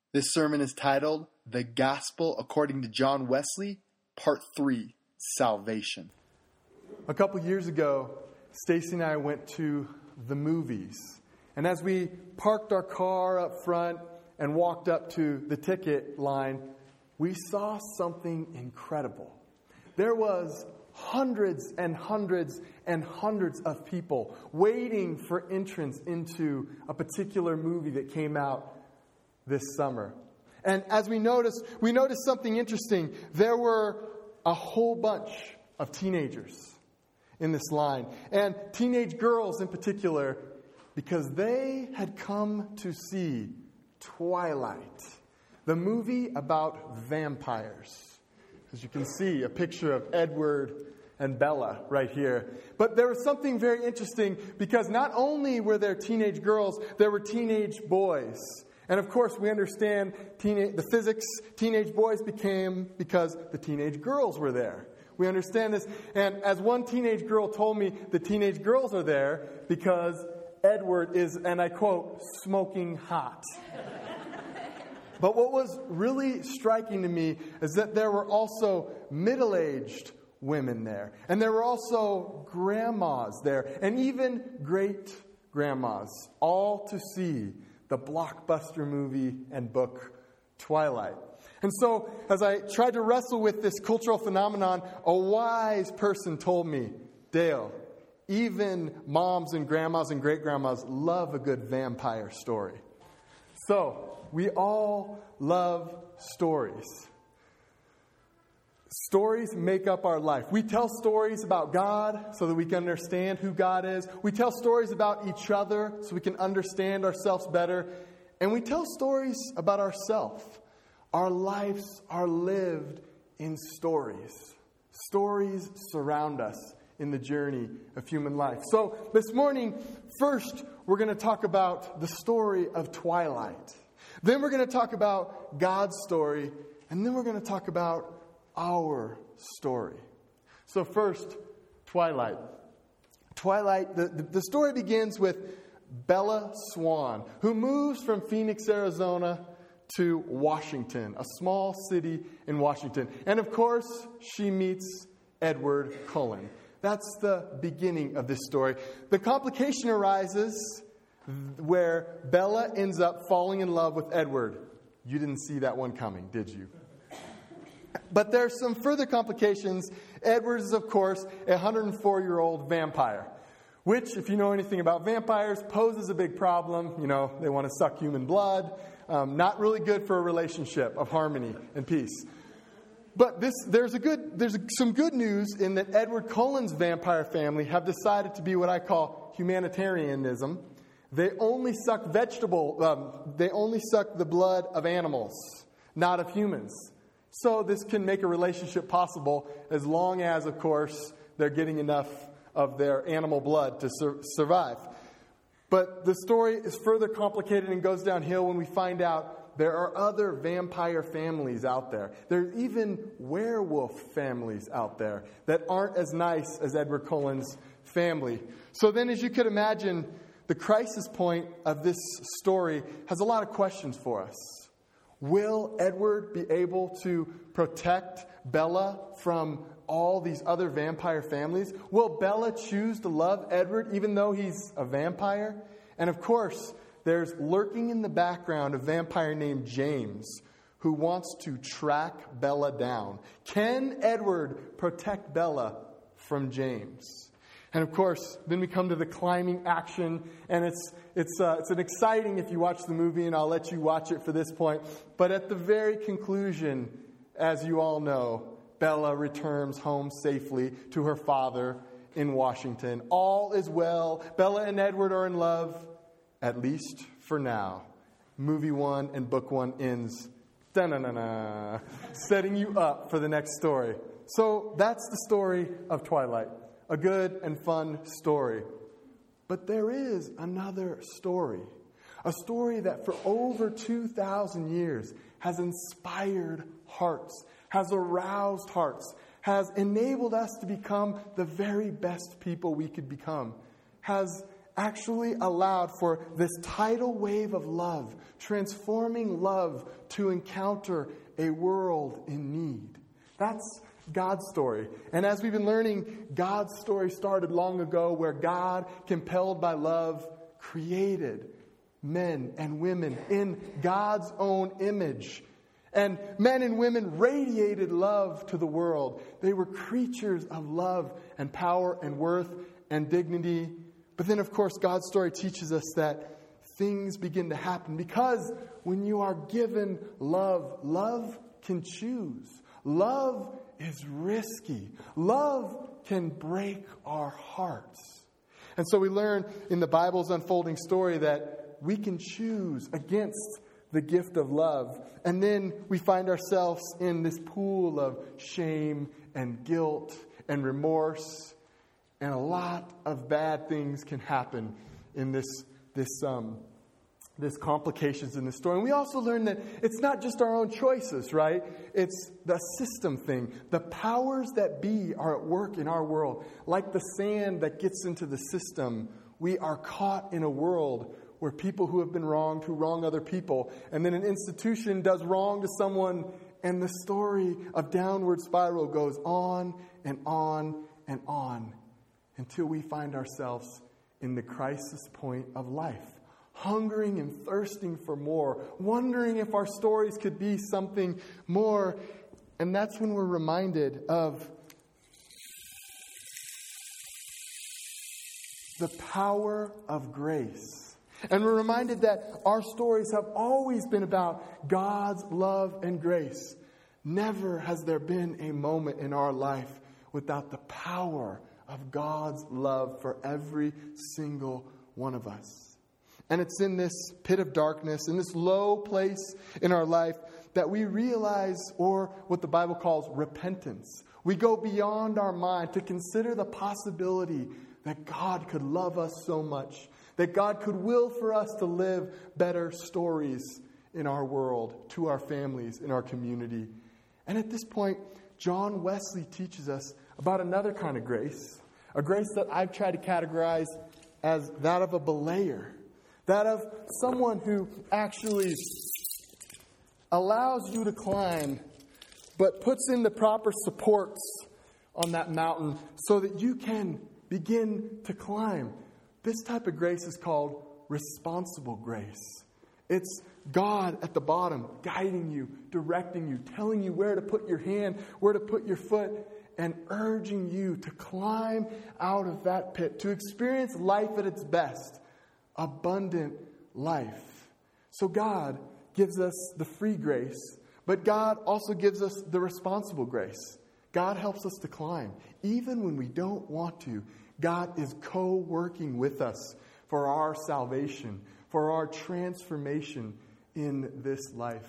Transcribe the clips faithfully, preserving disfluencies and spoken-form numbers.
This sermon is titled, The Gospel According to John Wesley, Part three, Salvation. A couple years ago, Stacy and I went to the movies. And as we parked our car up front and walked up to the ticket line, we saw something incredible. There was hundreds and hundreds and hundreds of people waiting for entrance into a particular movie that came out this summer. And as we noticed, we noticed something interesting. There were a whole bunch of teenagers in this line. And teenage girls in particular, because they had come to see Twilight, the movie about vampires. As you can see, a picture of Edward and Bella right here. But there was something very interesting because not only were there teenage girls, there were teenage boys. And of course, we understand teenage, the physics, teenage boys became because the teenage girls were there. We understand this. And as one teenage girl told me, the teenage girls are there because Edward is, and I quote, smoking hot. But what was really striking to me is that there were also middle-aged women there. And there were also grandmas there. And even great-grandmas, all to see the blockbuster movie and book Twilight. And so, as I tried to wrestle with this cultural phenomenon, a wise person told me, Dale, even moms and grandmas and great-grandmas love a good vampire story. So, we all love stories. Stories make up our life. We tell stories about God so that we can understand who God is. We tell stories about each other so we can understand ourselves better. And we tell stories about ourselves. Our lives are lived in stories. Stories surround us in the journey of human life. So this morning, first, we're going to talk about the story of Twilight. Then we're going to talk about God's story. And then we're going to talk about our story. So first, Twilight. Twilight, the, the, the story begins with Bella Swan, who moves from Phoenix, Arizona to Washington, a small city in Washington. And of course, she meets Edward Cullen. That's the beginning of this story. The complication arises where Bella ends up falling in love with Edward. You didn't see that one coming, did you? But there's some further complications. Edward is, of course, a one hundred four-year-old vampire, which, if you know anything about vampires, poses a big problem. You know, they want to suck human blood. Um, not really good for a relationship of harmony and peace. But this, there's a good, there's some good news in that Edward Cullen's vampire family have decided to be what I call humanitarianism. They only suck vegetable. Um, they only suck the blood of animals, not of humans. So this can make a relationship possible as long as, of course, they're getting enough of their animal blood to sur- survive. But the story is further complicated and goes downhill when we find out there are other vampire families out there. There are even werewolf families out there that aren't as nice as Edward Cullen's family. So then, as you could imagine, the crisis point of this story has a lot of questions for us. Will Edward be able to protect Bella from all these other vampire families? Will Bella choose to love Edward even though he's a vampire? And of course, there's lurking in the background a vampire named James who wants to track Bella down. Can Edward protect Bella from James? And of course, then we come to the climbing action, and it's it's uh, it's an exciting if you watch the movie, and I'll let you watch it for this point. But at the very conclusion, as you all know, Bella returns home safely to her father in Washington. All is well. Bella and Edward are in love, at least for now. Movie one and book one ends, da-na-na-na, setting you up for the next story. So that's the story of Twilight. A good and fun story. But there is another story. A story that for over two thousand years has inspired hearts, has aroused hearts, has enabled us to become the very best people we could become, has actually allowed for this tidal wave of love, transforming love to encounter a world in need. That's God's story. And as we've been learning, God's story started long ago, where God, compelled by love, created men and women in God's own image. And men and women radiated love to the world. They were creatures of love and power and worth and dignity. But then, of course, God's story teaches us that things begin to happen, because when you are given love, love can choose. Love is risky. Love can break our hearts. And so we learn in the Bible's unfolding story that we can choose against the gift of love. And then we find ourselves in this pool of shame and guilt and remorse. And a lot of bad things can happen in this, this, um, this complications in the story. And we also learn that it's not just our own choices, right? It's the system thing. The powers that be are at work in our world. Like the sand that gets into the system, we are caught in a world where people who have been wronged, who wrong other people, and then an institution does wrong to someone, and the story of downward spiral goes on and on and on until we find ourselves in the crisis point of life, hungering and thirsting for more, wondering if our stories could be something more. And that's when we're reminded of the power of grace. And we're reminded that our stories have always been about God's love and grace. Never has there been a moment in our life without the power of God's love for every single one of us. And it's in this pit of darkness, in this low place in our life, that we realize, or what the Bible calls repentance. We go beyond our mind to consider the possibility that God could love us so much, that God could will for us to live better stories in our world, to our families, in our community. And at this point, John Wesley teaches us about another kind of grace, a grace that I've tried to categorize as that of a belayer, that of someone who actually allows you to climb, but puts in the proper supports on that mountain so that you can begin to climb. This type of grace is called responsible grace. It's God at the bottom, guiding you, directing you, telling you where to put your hand, where to put your foot, and urging you to climb out of that pit, to experience life at its best, abundant life. So God gives us the free grace, but God also gives us the responsible grace. God helps us to climb, even when we don't want to. God is co-working with us for our salvation, for our transformation in this life.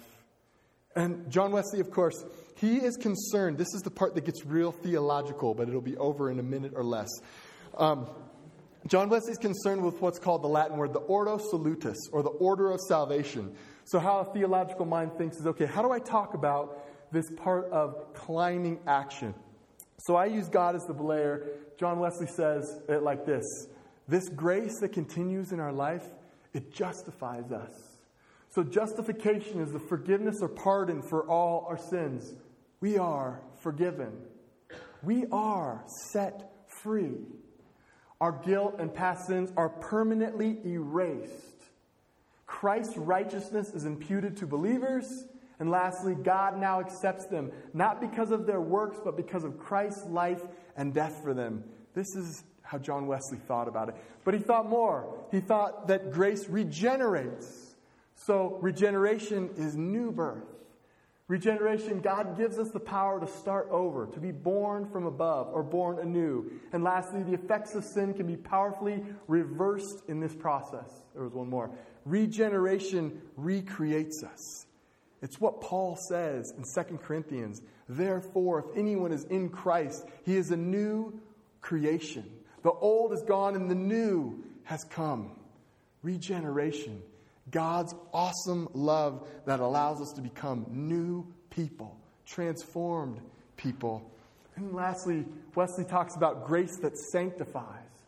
And John Wesley, of course, he is concerned. This is the part that gets real theological, but it'll be over in a minute or less. Um, John Wesley is concerned with what's called the Latin word, the Ordo Salutis, or the order of salvation. So how a theological mind thinks is, okay, how do I talk about this part of climbing action? So I use God as the belayer. John Wesley says it like this: this grace that continues in our life, it justifies us. So justification is the forgiveness or pardon for all our sins. We are forgiven. We are set free. Our guilt and past sins are permanently erased. Christ's righteousness is imputed to believers. And lastly, God now accepts them, not because of their works, but because of Christ's life and death for them. This is how John Wesley thought about it. But he thought more. He thought that grace regenerates. So regeneration is new birth. Regeneration, God gives us the power to start over, to be born from above or born anew. And lastly, the effects of sin can be powerfully reversed in this process. There was one more. Regeneration recreates us. It's what Paul says in Second Corinthians. Therefore, if anyone is in Christ, he is a new creation. The old is gone and the new has come. Regeneration. God's awesome love that allows us to become new people, transformed people. And lastly, Wesley talks about grace that sanctifies.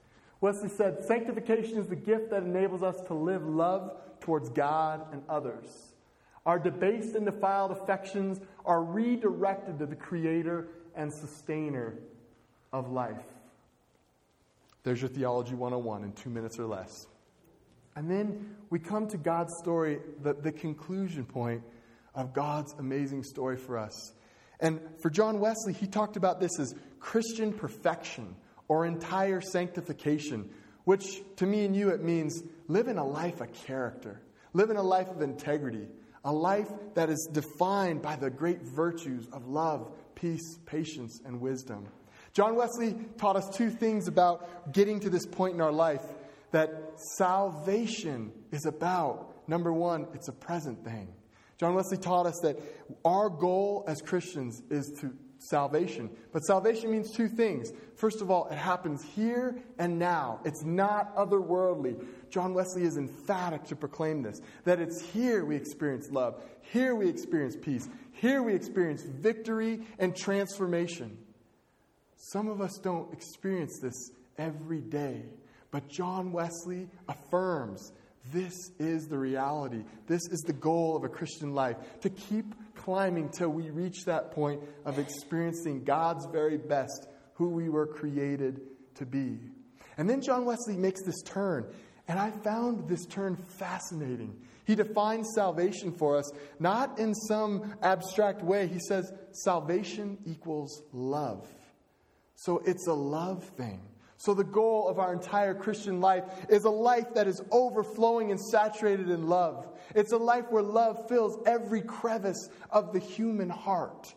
Wesley said, sanctification is the gift that enables us to live love towards God and others. Our debased and defiled affections are redirected to the Creator and Sustainer of life. There's your Theology one oh one in two minutes or less. And then we come to God's story, the, the conclusion point of God's amazing story for us. And for John Wesley, he talked about this as Christian perfection or entire sanctification, which to me and you it means living a life of character, living a life of integrity, a life that is defined by the great virtues of love, peace, patience, and wisdom. John Wesley taught us two things about getting to this point in our life that salvation is about. Number one, it's a present thing. John Wesley taught us that our goal as Christians is to salvation. But salvation means two things. First of all, it happens here and now. It's not otherworldly. John Wesley is emphatic to proclaim this, that it's here we experience love, here we experience peace, here we experience victory and transformation. Some of us don't experience this every day, but John Wesley affirms this is the reality. This is the goal of a Christian life, to keep climbing till we reach that point of experiencing God's very best, who we were created to be. And then John Wesley makes this turn, and I found this turn fascinating. He defines salvation for us, not in some abstract way. He says salvation equals love. So it's a love thing. So the goal of our entire Christian life is a life that is overflowing and saturated in love. It's a life where love fills every crevice of the human heart.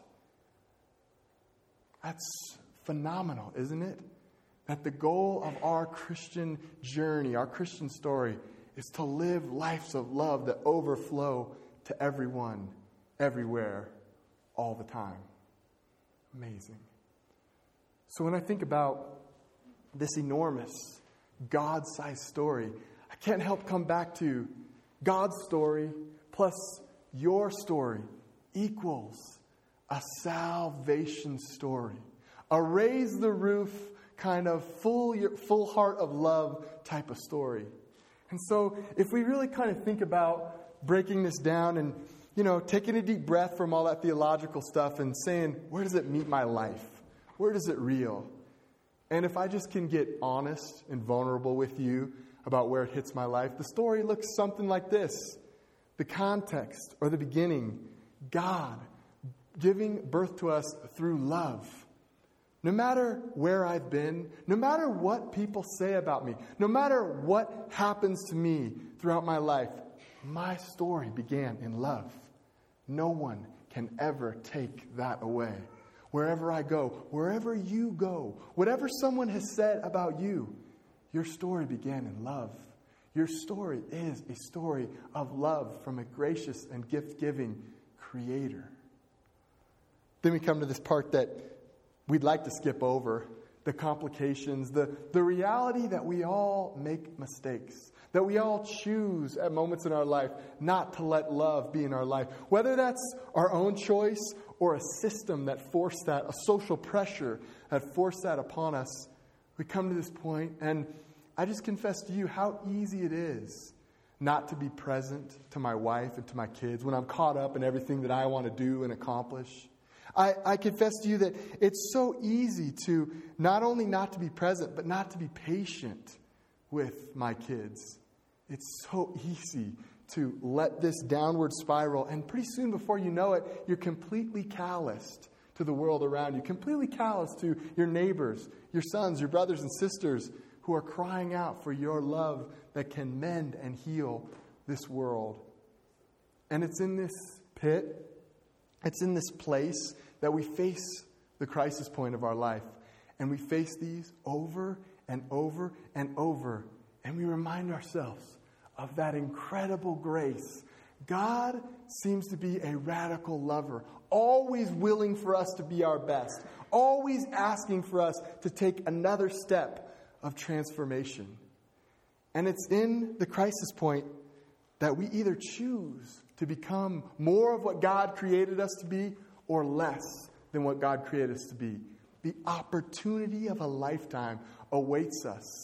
That's phenomenal, isn't it? That the goal of our Christian journey, our Christian story, is to live lives of love that overflow to everyone, everywhere, all the time. Amazing. So when I think about this enormous God-sized story, I can't help come back to God's story plus your story equals a salvation story. A raise the roof kind of full, full heart of love type of story. And so if we really kind of think about breaking this down and, you know, taking a deep breath from all that theological stuff and saying, where does it meet my life? Where does it reel? And if I just can get honest and vulnerable with you about where it hits my life, the story looks something like this. The context or the beginning, God giving birth to us through love. No matter where I've been, no matter what people say about me, no matter what happens to me throughout my life, my story began in love. No one can ever take that away. Wherever I go, wherever you go, whatever someone has said about you, your story began in love. Your story is a story of love from a gracious and gift-giving Creator. Then we come to this part that we'd like to skip over, the complications, the, the reality that we all make mistakes, that we all choose at moments in our life not to let love be in our life. Whether that's our own choice or a system that forced that, a social pressure that forced that upon us, we come to this point, and I just confess to you how easy it is not to be present to my wife and to my kids when I'm caught up in everything that I want to do and accomplish. I, I confess to you that it's so easy to not only not to be present, but not to be patient with my kids. It's so easy to let this downward spiral, and pretty soon before you know it, you're completely calloused to the world around you, completely calloused to your neighbors, your sons, your brothers and sisters who are crying out for your love that can mend and heal this world. And it's in this pit, it's in this place that we face the crisis point of our life. And we face these over and over and over. And we remind ourselves of that incredible grace. God seems to be a radical lover, always willing for us to be our best, always asking for us to take another step of transformation. And it's in the crisis point that we either choose to become more of what God created us to be or less than what God created us to be. The opportunity of a lifetime awaits us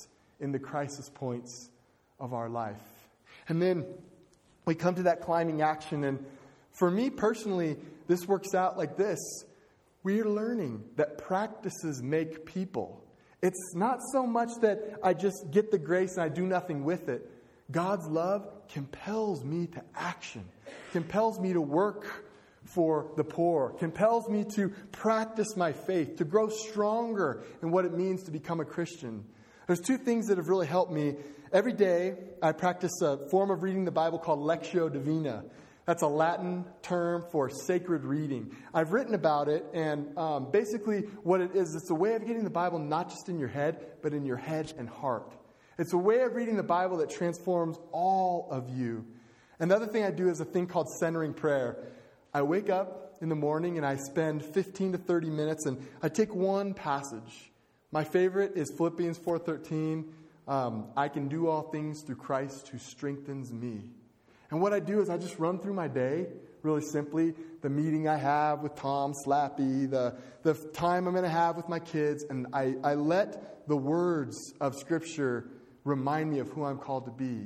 in the crisis points of our life. And then we come to that climbing action. And for me personally, this works out like this. We're learning that practices make people. It's not so much that I just get the grace and I do nothing with it. God's love compels me to action, compels me to work for the poor, compels me to practice my faith, to grow stronger in what it means to become a Christian. There's two things that have really helped me. Every day, I practice a form of reading the Bible called Lectio Divina. That's a Latin term for sacred reading. I've written about it, and um, basically what it is, it's a way of getting the Bible not just in your head, but in your head and heart. It's a way of reading the Bible that transforms all of you. And the other thing I do is a thing called centering prayer. I wake up in the morning and I spend fifteen to thirty minutes, and I take one passage. My favorite is Philippians four thirteen. Um, I can do all things through Christ who strengthens me. And what I do is I just run through my day, really simply, the meeting I have with Tom Slappy, the, the time I'm going to have with my kids, and I, I let the words of Scripture remind me of who I'm called to be.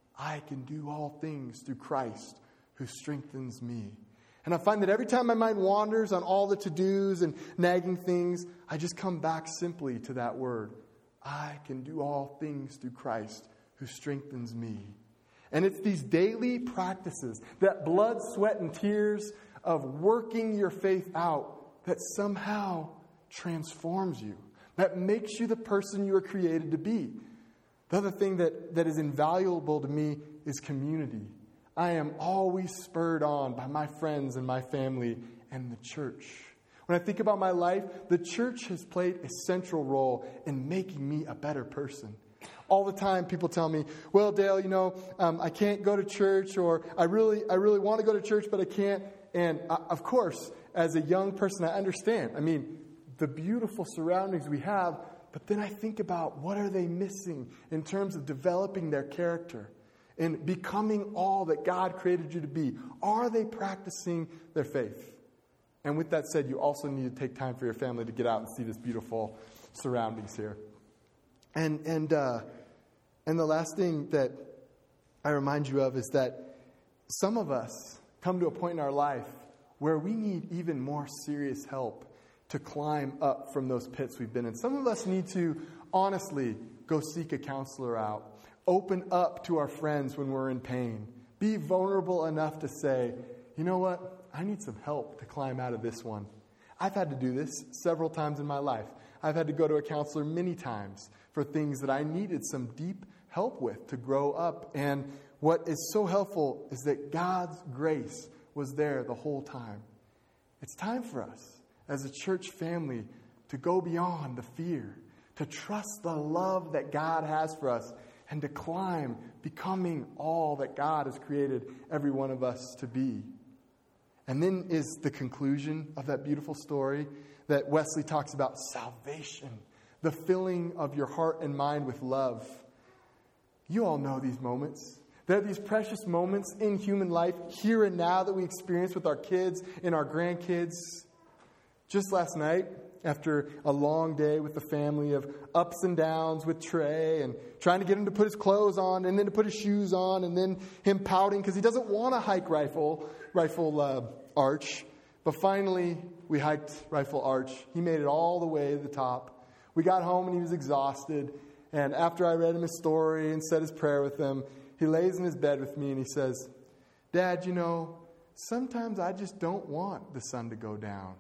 I can do all things through Christ who strengthens me. And I find that every time my mind wanders on all the to-dos and nagging things, I just come back simply to that word. I can do all things through Christ who strengthens me. And it's these daily practices, that blood, sweat, and tears of working your faith out that somehow transforms you, that makes you the person you were created to be. The other thing that, that is invaluable to me is community. I am always spurred on by my friends and my family and the church. When I think about my life, the church has played a central role in making me a better person. All the time, people tell me, well, Dale, you know, um, I can't go to church, or I really I really want to go to church, but I can't. And uh, of course, as a young person, I understand. I mean, the beautiful surroundings we have, but then I think about what are they missing in terms of developing their character and becoming all that God created you to be. Are they practicing their faith? And with that said, you also need to take time for your family to get out and see this beautiful surroundings here. And and uh, and the last thing that I remind you of is that some of us come to a point in our life where we need even more serious help to climb up from those pits we've been in. Some of us need to honestly go seek a counselor out, open up to our friends when we're in pain, be vulnerable enough to say, you know what, I need some help to climb out of this one. I've had to do this several times in my life. I've had to go to a counselor many times for things that I needed some deep help with to grow up. And what is so helpful is that God's grace was there the whole time. It's time for us as a church family to go beyond the fear, to trust the love that God has for us, and to climb, becoming all that God has created every one of us to be. And then is the conclusion of that beautiful story that Wesley talks about, salvation, the filling of your heart and mind with love. You all know these moments. There are these precious moments in human life, here and now, that we experience with our kids and our grandkids. Just last night, after a long day with the family of ups and downs with Trey and trying to get him to put his clothes on and then to put his shoes on and then him pouting because he doesn't want to hike Rifle, Rifle uh, Arch. But finally, we hiked Rifle Arch. He made it all the way to the top. We got home and he was exhausted. And after I read him his story and said his prayer with him, he lays in his bed with me and he says, Dad, you know, sometimes I just don't want the sun to go down.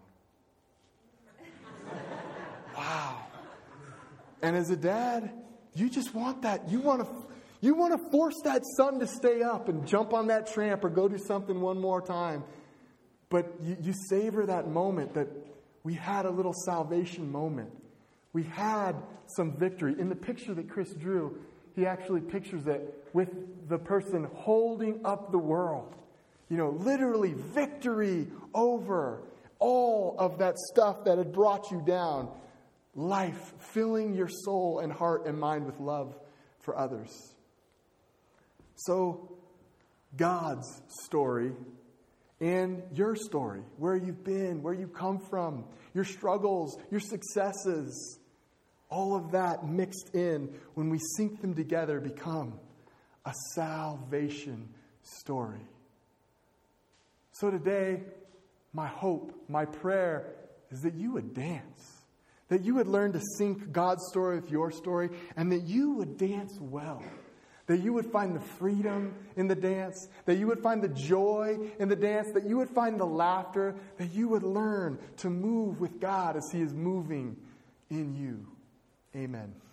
Wow. And as a dad, you just want that. You want to you want to force that sun to stay up and jump on that tramp or go do something one more time. But you, you savor that moment that we had a little salvation moment. We had some victory. In the picture that Chris drew, he actually pictures it with the person holding up the world. You know, literally victory over all of that stuff that had brought you down. Life filling your soul and heart and mind with love for others. So, God's story and your story, where you've been, where you've come from, your struggles, your successes, all of that mixed in, when we sync them together, become a salvation story. So today, my hope, my prayer is that you would dance, that you would learn to sync God's story with your story, and that you would dance well, that you would find the freedom in the dance, that you would find the joy in the dance, that you would find the laughter, that you would learn to move with God as He is moving in you. Amen.